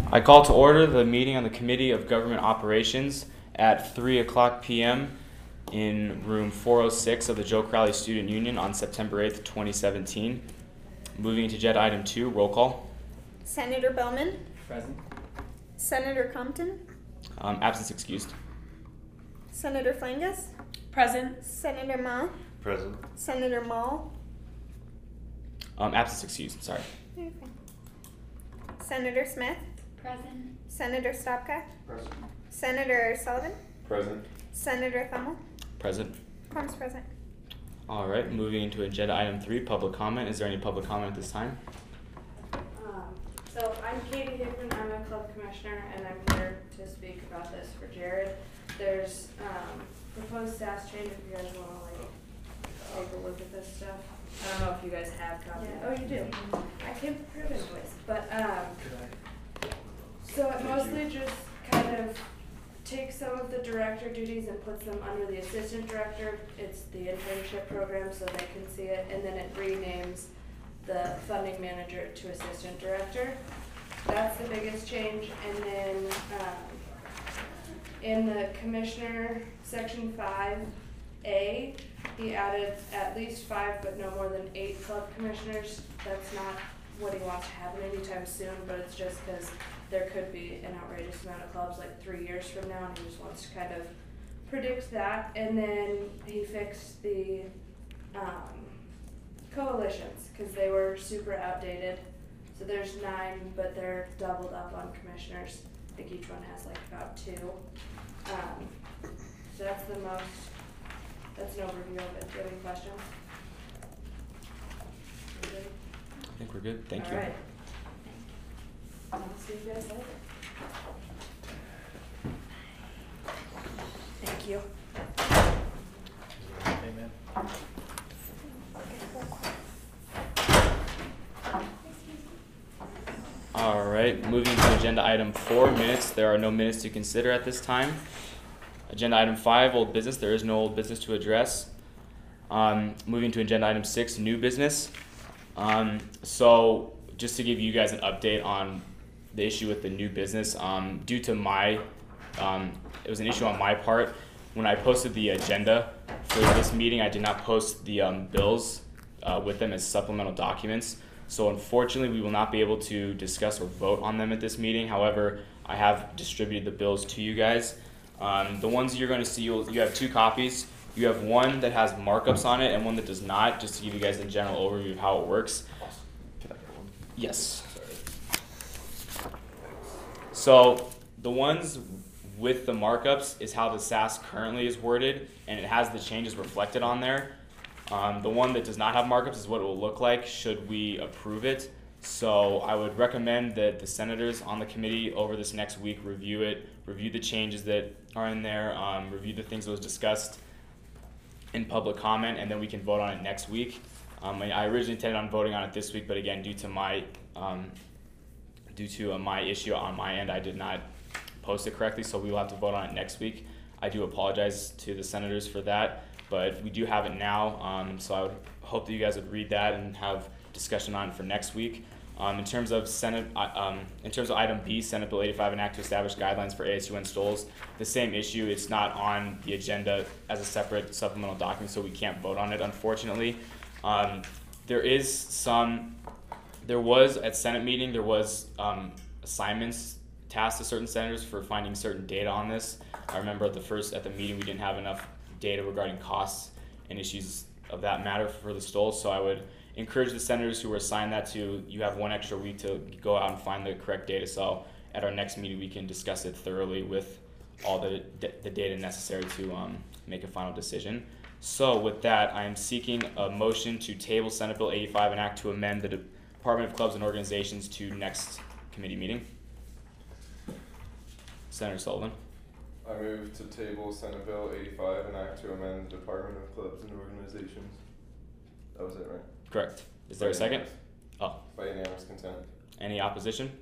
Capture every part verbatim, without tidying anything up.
I call to order the meeting on the Committee of Government Operations at three o'clock p m in room four oh six of the Joe Crowley Student Union on September eighth, twenty seventeen. Moving to agenda item two, roll call. Senator Bowman. Present. Senator Compton. Um, absence excused. Senator Flangus. Present. Senator Ma. Present. Senator Mall. Um, absence excused, sorry. Okay. Senator Smith. Present. Senator Stopka. Present. Senator Sullivan. Present. Senator Thummel. Present. Quorum's present. All right, moving into agenda item three, public comment. Is there any public comment at this time? Um, so I'm Katie Hickman, I'm a club commissioner, and I'm here to speak about this for Jared. There's um, proposed staff change if you guys want to like take a look at this stuff. I don't know if you guys have copies. Yeah. Oh, you do. I came prepared anyways, but um, so it mostly just kind of takes some of the director duties and puts them under the assistant director. It's the internship program so they can see it, and then it renames the funding manager to assistant director. That's the biggest change. And then um, in the commissioner section five A, he added at least five but no more than eight club commissioners. That's not what he wants to happen anytime soon, but it's just because there could be an outrageous amount of clubs like three years from now, and he just wants to kind of predict that. And then he fixed the um, coalitions because they were super outdated. So there's nine, but they're doubled up on commissioners. I think each one has like about two. Um, so that's the most, that's an overview of it. Do you have any questions? I think we're good. Thank All you. right. I'll see you guys later. Thank you. Amen. All right, moving to agenda item four, minutes. There are no minutes to consider at this time. Agenda item five, old business. There is no old business to address. Um, moving to agenda item six, new business. Um, so just to give you guys an update on the issue with the new business, um, due to my, um, it was an issue on my part. When I posted the agenda for this meeting, I did not post the um, bills uh, with them as supplemental documents. So unfortunately, we will not be able to discuss or vote on them at this meeting. However, I have distributed the bills to you guys. Um, the ones you're going to see, you'll, you have two copies. You have one that has markups on it and one that does not, just to give you guys a general overview of how it works. Can I get one? Yes. So the ones with the markups is how the S A S currently is worded, and it has the changes reflected on there. Um, the one that does not have markups is what it will look like should we approve it. So I would recommend that the senators on the committee over this next week review it, review the changes that are in there, um, review the things that was discussed in public comment, and then we can vote on it next week. Um, I originally intended on voting on it this week, but again, due to my um, due to uh, my issue on my end, I did not post it correctly, so we will have to vote on it next week. I do apologize to the senators for that, but we do have it now, um, so I would hope that you guys would read that and have discussion on it for next week. Um, in terms of Senate, uh, um, in terms of item B, Senate Bill eighty-five, an act to establish guidelines for A S U N Stoles, the same issue. It's not on the agenda as a separate supplemental document, so we can't vote on it, unfortunately. Um, there is some, there was at Senate meeting, there was um, assignments tasked to certain senators for finding certain data on this. I remember at the first, at the meeting, we didn't have enough data regarding costs and issues of that matter for the Stoles, so I would encourage the senators who were assigned that to, you have one extra week to go out and find the correct data, so at our next meeting we can discuss it thoroughly with all the, the data necessary to um, make a final decision. So with that, I am seeking a motion to table Senate Bill eighty-five, an act to amend the Department of Clubs and Organizations to next committee meeting. Senator Sullivan. I move to table Senate Bill eighty-five, an act to amend the Department of Clubs and Organizations. That was it, right? Correct. Is there a second? Oh. By unanimous consent. Any opposition?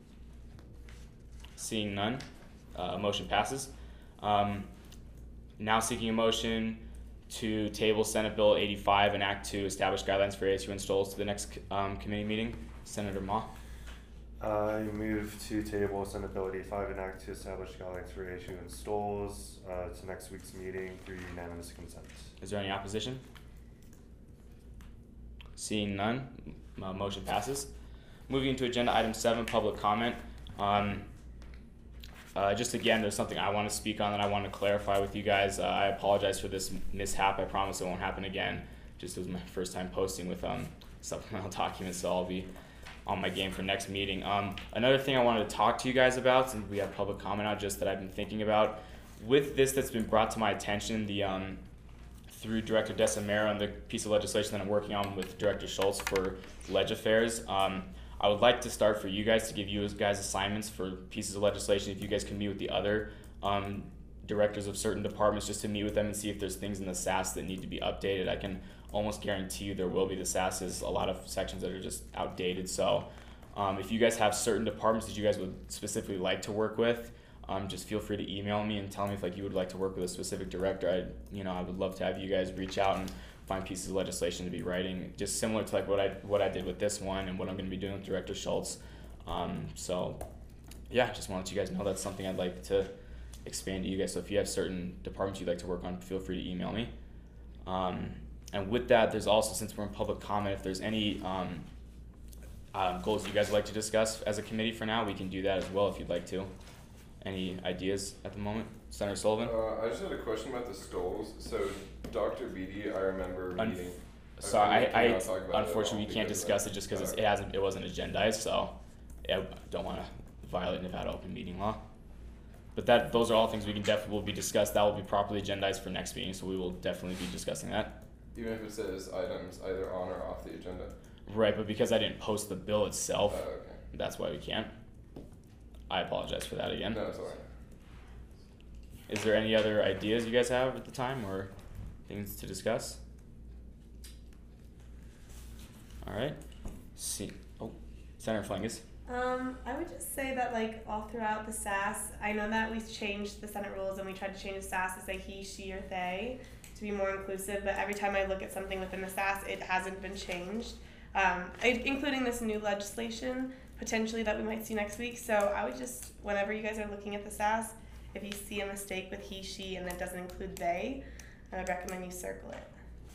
Seeing none, uh, motion passes. Um, now seeking a motion to table Senate Bill eighty-five, an act to establish guidelines for A S U N Stoles to the next um, committee meeting. Senator Ma. I move to table Senate Bill eighty-five and act to establish guidelines for issue and stoles uh, to next week's meeting through unanimous consent. Is there any opposition? Seeing none, m- uh, motion passes. Moving to agenda item seven, public comment. Um, uh, just again, there's something I want to speak on that I want to clarify with you guys. Uh, I apologize for this mishap. I promise it won't happen again. Just it was my first time posting with um, supplemental documents, so I'll be on my game for next meeting. Um, another thing I wanted to talk to you guys about, since we have public comment out, just that I've been thinking about, with this that's been brought to my attention, the um, through Director Decimero and the piece of legislation that I'm working on with Director Schultz for Ledge Affairs. Um, I would like to start for you guys to give you guys assignments for pieces of legislation. If you guys can meet with the other um, directors of certain departments, just to meet with them and see if there's things in the S A S that need to be updated. I can almost guarantee you there will be. The S A S is a lot of sections that are just outdated. So um, if you guys have certain departments that you guys would specifically like to work with, um, just feel free to email me and tell me if like you would like to work with a specific director. I, you know, I would love to have you guys reach out and find pieces of legislation to be writing, just similar to like what I what I did with this one and what I'm going to be doing with Director Schultz. Um, so yeah, just wanted you guys know that's something I'd like to expand to you guys. So if you have certain departments you'd like to work on, feel free to email me. Um, and with that, there's also, since we're in public comment, if there's any um, um, goals you guys would like to discuss as a committee for now, we can do that as well if you'd like to. Any ideas at the moment? Senator Sullivan? Uh, I just had a question about the stoles. So Doctor Beatty, I remember Un- meeting. Sorry, Okay, I, we I cannot talk about it unfortunately at we all can't because of discuss that. it just because Okay. it hasn't, it wasn't agendized, so yeah, I don't want to violate Nevada open meeting law. But that, those are all things we can definitely will be discussed. That will be properly agendized for next meeting, so we will definitely be discussing that. Even if it says items either on or off the agenda. Right, but because I didn't post the bill Oh, itself, okay. that's why we can't. I apologize for that again. No, it's alright. Is there any other ideas you guys have at the time or things to discuss? All right. See. Oh, Senator Flangus. Um, I would just say that like all throughout the S A S, I know that we've changed the Senate rules and we tried to change the S A S to say he, she, or they to be more inclusive, but every time I look at something within the S A S, it hasn't been changed, um, I- including this new legislation potentially that we might see next week. So I would just, whenever you guys are looking at the S A S, if you see a mistake with he, she, and it doesn't include they, I would recommend you circle it.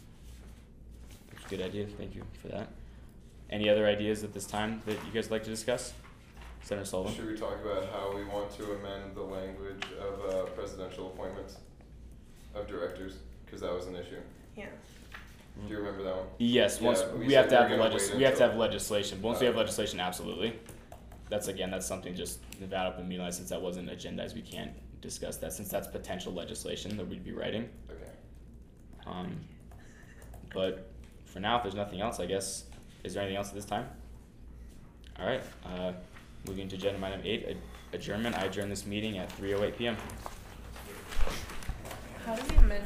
Good idea. Thank you for that. Any other ideas at this time that you guys would like to discuss? Senator Sullivan. Should we talk about how we want to amend the language of uh, presidential appointments of directors? Because that was an issue. Yeah. Do you remember that one? Yes. Once Yeah, we we have said to we're have the gonna legis- wait we have to until- have legislation. Once we have Okay. legislation, absolutely. That's again, that's something just Nevada open meeting law, since that wasn't agendized, we can't discuss that since that's potential legislation that we'd be writing. Okay. Um, but for now, if there's nothing else, I guess, is there anything else at this time? All right, uh, moving to agenda item eight, ad- adjournment. I adjourn this meeting at three oh eight p m How do we amend